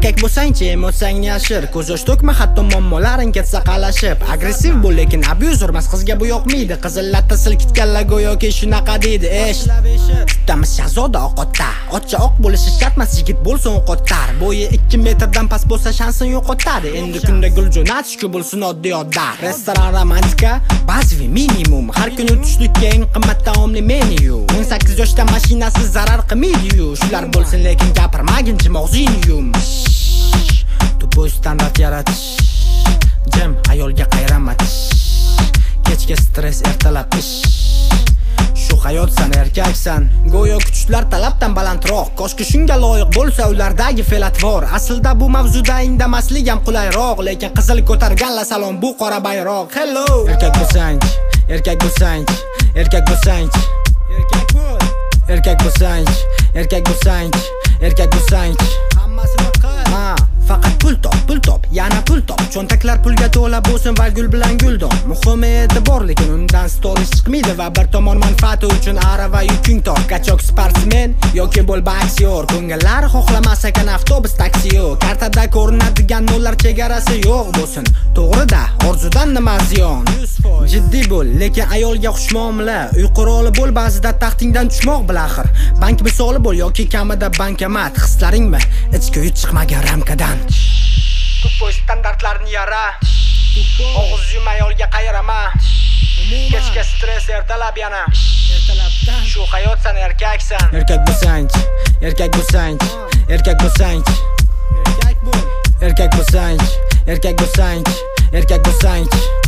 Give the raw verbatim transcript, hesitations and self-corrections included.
Erkak bo'lsang-chi, emotsang yashir, ko'z yosh to'kma, hatto muammolaring ketsa qalashib. Agressiv bo'l, lekin abuzer emas, qizga bu yoqmaydi. Qizil latta silkitganlar go'yoki shunaqa deydi. Esh, tutamiz shahzoda oqotda. Ochcha oq bo'lishi shart emas, yigit bo'lsin o'qotar. Bo'yi ikki metrdan past bo'lsa shansini yo'qotadi. Endi kunda gul jo'natish-ku bo'lsin oddiy odda. Restoran romantika, bazaviy minimum. Har kuni tushlikka eng qimmat taomli menyu. o'n sakkiz yoshda mashinasi zarar qilmaydi-yu. Shular bo'lsin, lekin gapirmagin, jimog'zingni yum. Tupoy standart yaratish, jim ayolga qayramash. Kechga stress, ertalab ish. Shu hayotsan, erkaksan, go'yo kuchlar talabdan balandroq. Koshki shunga loyiq bo'lsa ulardagi fe'l-atvor. Aslida bu mavzuda indamaslik ham qulayroq, lekin qizil ko'targanlar salom bu qora bayroq. Hello, erkak bo'lsang, erkak bo'lsang, erkak bo'lsang, erkak bo'l, erkak bo'lsang, erkak bo'lsang, erkak bo'lsang, hammasini qil. Ha, faqat pul top, pul top, yana pul top. Cho'ntaklar pulga to'la bo'lsin va gul bilan guldon. Muhimi e'tibor, lekin undan storish chiqmaydi va bir tomon manfaati uchun arava yuking tor. Kachok sportsmen yoki bo'l boksyor, ko'ngillar xohlamas ekan avtobus taksiyo. Kartada ko'rinadigan nollar chegarasi yo'q bo'lsin. To'g'ri-da, orzudan nima ziyon? Jiddiy bo'l, lekin ayolga xushmuomala. Uy quroli bo'l, ba'zida taxtingdan tushmoq bilaxir. Bank misoli bo'l yoki kamida bankomat. Hislaringmi? Ichki chiqmagan ramkadan. Tupoy standartlarni yara. Og'iz yum ayolga qayrama. Kechga stress, ertalab yana. Ertalabdan shu hayotsan, erkaksan. Erkak bo'lsang, erkak bo'lsang, erkak bo'lsang, erkak bo'l, erkak bo'lsang, erkak bo'lsang, erkak bo'lsang.